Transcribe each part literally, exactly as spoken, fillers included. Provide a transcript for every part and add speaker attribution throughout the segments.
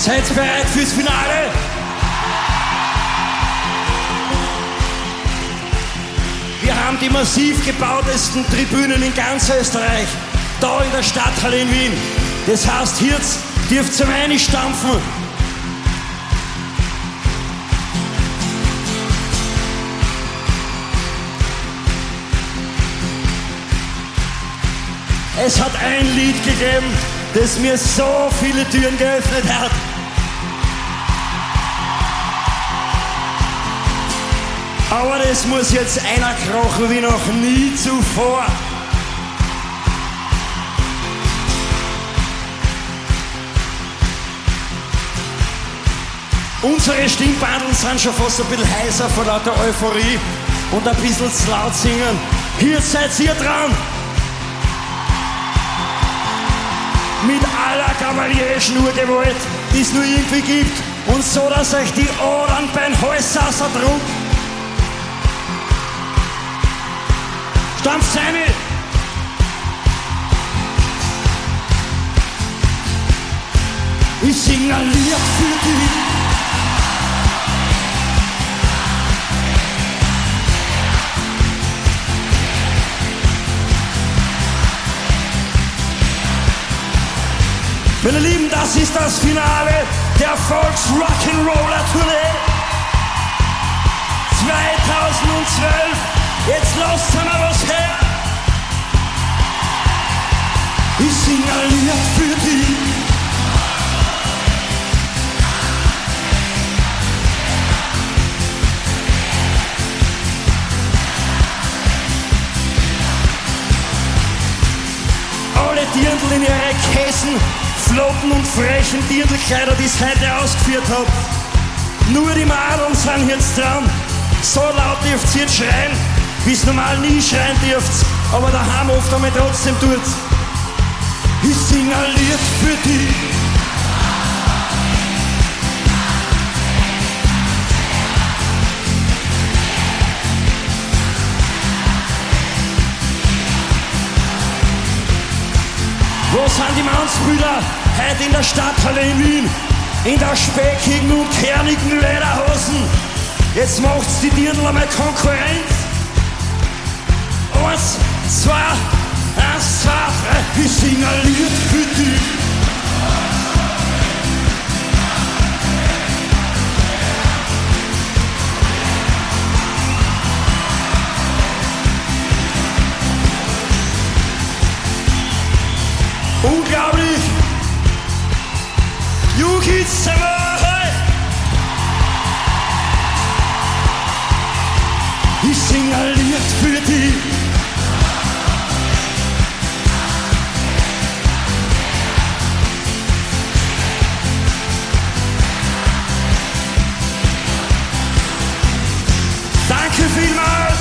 Speaker 1: Seid bereit fürs Finale? Wir haben die massiv gebautesten Tribünen in ganz Österreich, da in der Stadthalle in Wien. Das heißt, hier dürft ihr reinstampfen. Es hat ein Lied gegeben, das mir so viele Türen geöffnet hat. Aber das muss jetzt einer krochen wie noch nie zuvor. Unsere Stimmbandeln sind schon fast ein bisschen heißer vor lauter Euphorie und ein bisschen zu laut singen. Hier seid ihr dran! Mit aller kavalierischen Urgewalt, die es nur irgendwie gibt. Und so, dass euch die Ohren beim Hals rausdrucken. Stampft rein! Ich sing ein Lied für dich. Meine Lieben, das ist das Finale der Volks-Rock'n'Roller-Tournee zweitausendzwölf. Jetzt lasst mal was her. Ich sing ein Lied für dich. Alle Dirndl in ihre Käsen, flotten und frechen Dirndlkleider, die es heute ausgeführt hat. Nur die Madeln sind jetzt dran. So laut dürft ihr jetzt schreien, wie es normal nie schreien dürft, aber daheim oft einmal trotzdem tut. Ich sing ein Lied für dich. Wo sind die Mannsbrüder heute in der Stadthalle in Wien? In der speckigen und kernigen Lederhosen. Jetzt macht's die Dirndl einmal Konkurrenz. Eins, zwei, eins, zwei, drei. Ich sing ein Lied für dich. Unglaublich! You kids ever! Ich sing ein Lied für dich. Danke vielmals!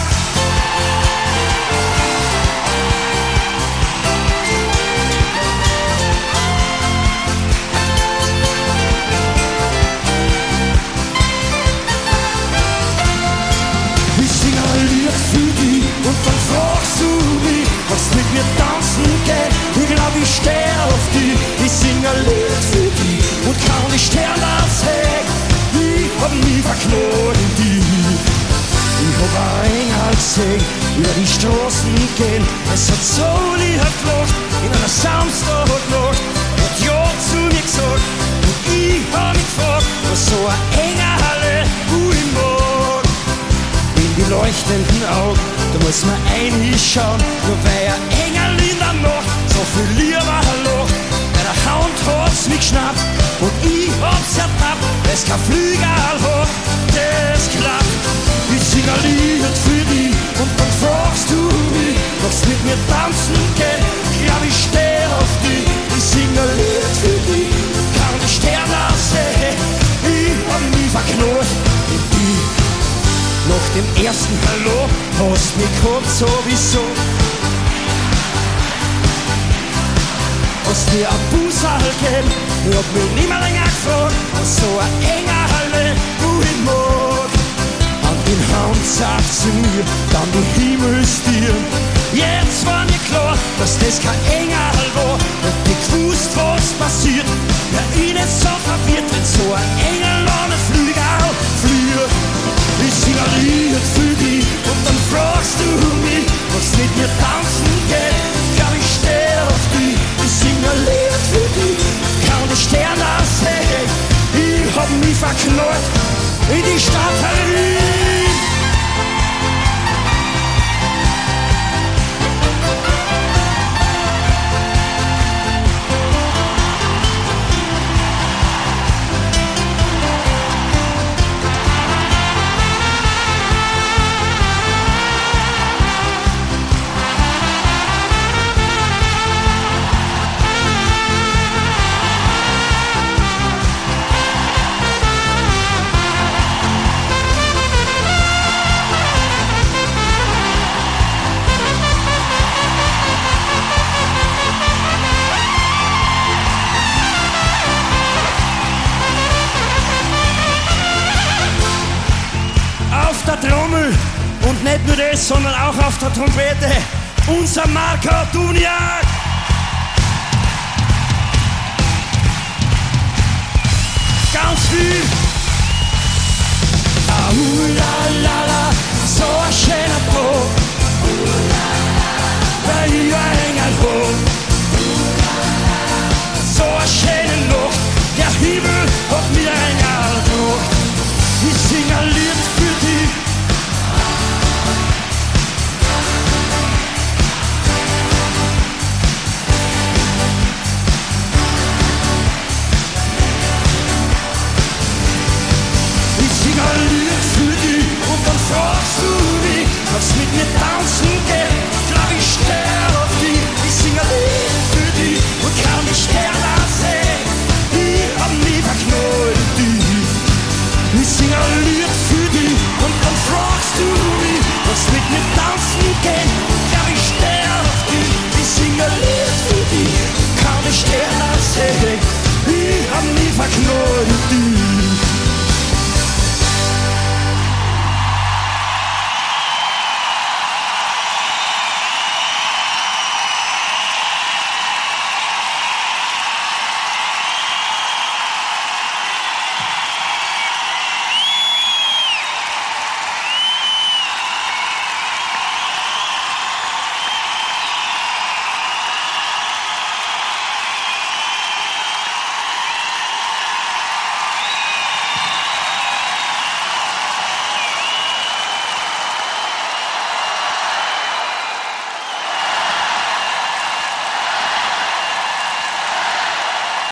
Speaker 1: Und dann fragst du mich, was mit mir tanzen geht. Ich glaub, ich steh auf dich. Ich sing ein Lied für dich und kann die Sterne sehen. Ich hab mich verknoten in dich. Ich hab ein Engel gesehen, über die Straßen gehen. Es hat so lieb gelacht, in einer Samstagnacht. Hat ja zu mir gesagt und ich hab mich gefragt, was so ein Engel du im Morgen. In die leuchtenden Augen, da muss man einschauen, nur weil ein Engel in der Nacht so viel lieber lacht. Bei der Hand hat's mich geschnappt und ich hab's ertappt, weil's kein Flügel hat, das klappt. Ich sing ein Lied für dich und dann fragst du mich, was mit mir tanzen geht. Ich glaub, ich steh auf dich. Ich sing ein Lied für dich, kann die Sterne sehen. Ich hab mich verknallt in dich. Nach dem ersten Hallo hast mich gehabt sowieso. Hast dir ein Busserl gegeben, ich hab mich nimmer länger gefragt, was so ein enger Halle du im Mag. An den Hand sagt sie mir, dann die Himmelstirn. Jetzt war mir klar, dass das kein Engel war, und die gewusst, was passiert. Ja, ich nicht so verwirrt, wenn so ein Engel an den Flügel auffliegt. Ich sing ein Lied für dich und dann fragst du mich, was mit mir tanzen geht. Glaub ich steh auf dich, ich sing ein Lied für dich, kann die Sterne sehen. Ich hab mich verknallt in die Stadt Wien. Auf der Trommel und nicht nur das, sondern auch auf der Trompete unser Marco Duniak. Ganz viel. Ah, uh, la, la, la.